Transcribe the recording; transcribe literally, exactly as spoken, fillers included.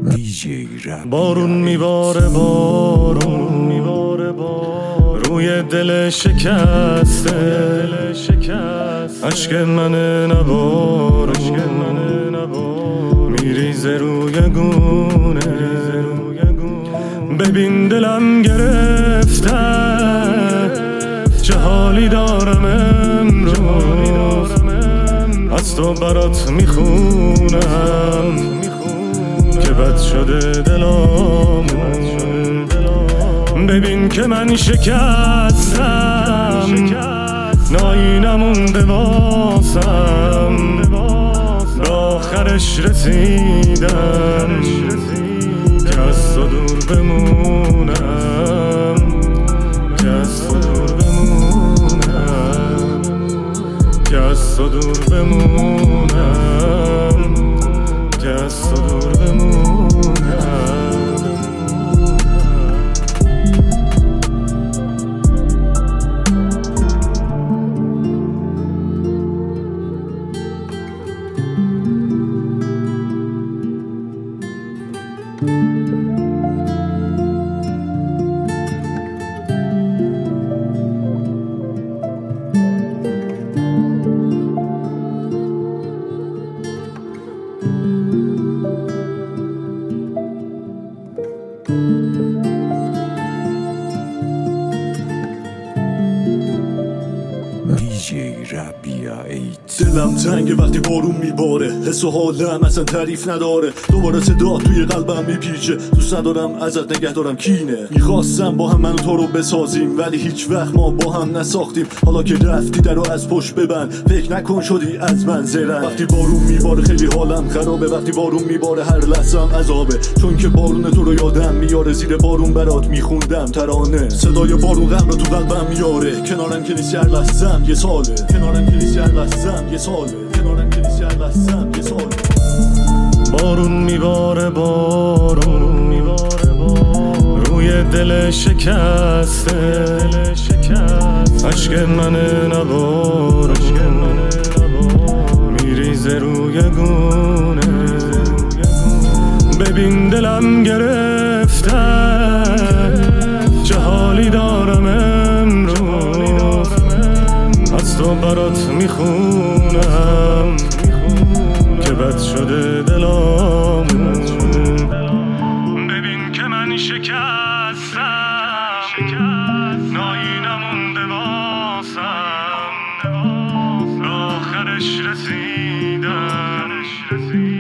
بارون میباره بارون میباره بارون روی دل شکسته عشق من نبارون میریزه روی گونه ببین دلم گرفته چه حالی دارم امروز از تو برات میخونم که بد شده دلامون ببین که من شکستم نایی نمونده واسم به آخرش رسیدم که از تو دور بمونم که از تو دور بمونم که از تو دور بمونم که از تو دور بمونم دلم تنگه وقتی بارون میباره حس و حالم اصلا تعریف نداره دوباره صدا توی قلبم میپیچه دوست ندارم ازت نگه دارم کینه میخواستم با هم من و تو رو بسازیم ولی هیچ وقت ما با هم نساختیم حالا که رفتی درو از پشت ببند فکر نکن شدی از من زرنگ وقتی بارون میباره خیلی حالم خرابه وقتی بارون میباره هر لحظه‌ام عذابه چون که بارون تو رو یادم میاره زیر بارون برات میخوندم ترانه صدای بارون غم رو تو قلبم میاره کنارم که نیستی هر لحظه‌ام یه ساله کنارم که نیستی هر لحظه‌ام یه ساله کنارم که نیستی هر لحظه‌ام یه ساله بارون میباره بارون میباره بارون روی دل شکسته عشق من نبارون میریزه روی گونه ببین دلم گرفته چه حالی دارم امروز از تو برات میخونم که بد شده دلامون ببین که من شکستم نایی نمونده واسم آخرش رسیدم